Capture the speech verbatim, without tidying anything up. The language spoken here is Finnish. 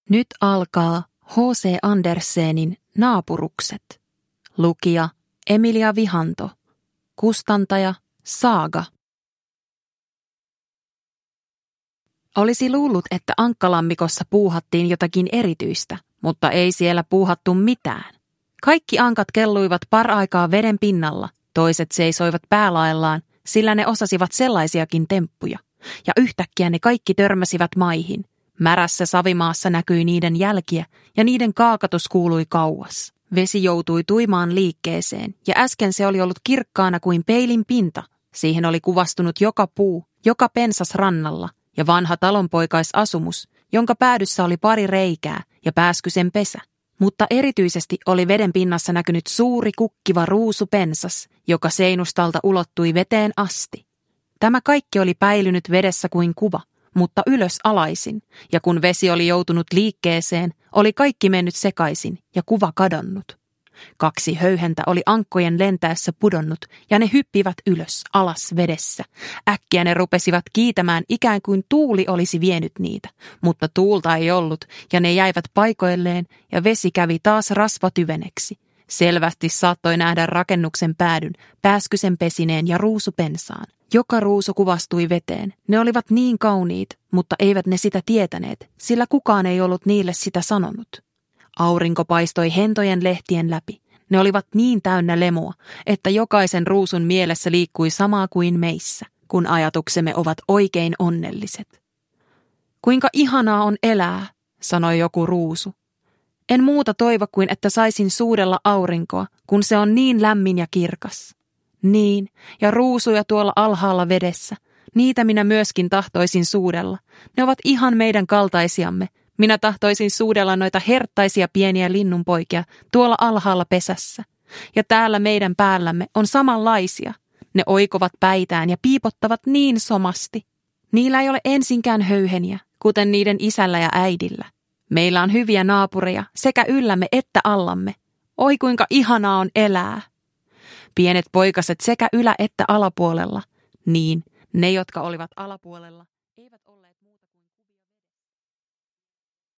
Nyt alkaa H C Andersenin Naapurukset. Lukija Emilia Vihanto. Kustantaja Saaga. Olisi luullut, että ankkalammikossa puuhattiin jotakin erityistä, mutta ei siellä puuhattu mitään. Kaikki ankat kelluivat paraikaa veden pinnalla, toiset seisoivat päälaellaan, sillä ne osasivat sellaisiakin temppuja. Ja yhtäkkiä ne kaikki törmäsivät maihin. Märässä savimaassa näkyi niiden jälkiä ja niiden kaakatus kuului kauas. Vesi joutui tuimaan liikkeeseen ja äsken se oli ollut kirkkaana kuin peilin pinta. Siihen oli kuvastunut joka puu, joka pensas rannalla ja vanha talonpoikaisasumus, jonka päädyssä oli pari reikää ja pääskysen pesä. Mutta erityisesti oli veden pinnassa näkynyt suuri kukkiva ruusupensas, joka seinustalta ulottui veteen asti. Tämä kaikki oli päilynyt vedessä kuin kuva, mutta ylös alaisin, ja kun vesi oli joutunut liikkeeseen, oli kaikki mennyt sekaisin ja kuva kadonnut. Kaksi höyhentä oli ankkojen lentäessä pudonnut, ja ne hyppivät ylös, alas vedessä. Äkkiä ne rupesivat kiitämään ikään kuin tuuli olisi vienyt niitä, mutta tuulta ei ollut, ja ne jäivät paikoilleen, ja vesi kävi taas rasvatyveneksi. Selvästi saattoi nähdä rakennuksen päädyn, pääskysen pesineen ja ruusupensaan. Joka ruusu kuvastui veteen. Ne olivat niin kauniit, mutta eivät ne sitä tietäneet, sillä kukaan ei ollut niille sitä sanonut. Aurinko paistoi hentojen lehtien läpi. Ne olivat niin täynnä lemua, että jokaisen ruusun mielessä liikkui samaa kuin meissä, kun ajatuksemme ovat oikein onnelliset. Kuinka ihanaa on elää, sanoi joku ruusu. En muuta toivo kuin, että saisin suudella aurinkoa, kun se on niin lämmin ja kirkas. Niin, ja ruusuja tuolla alhaalla vedessä. Niitä minä myöskin tahtoisin suudella. Ne ovat ihan meidän kaltaisiamme. Minä tahtoisin suudella noita herttaisia pieniä linnunpoikia tuolla alhaalla pesässä. Ja täällä meidän päällämme on samanlaisia. Ne oikovat päitään ja piipottavat niin somasti. Niillä ei ole ensinkään höyheniä, kuten niiden isällä ja äidillä. Meillä on hyviä naapureja sekä yllämme että allamme. Oi kuinka ihanaa on elää. Pienet poikaset sekä ylä- että alapuolella. Niin, ne jotka olivat alapuolella, eivät olleet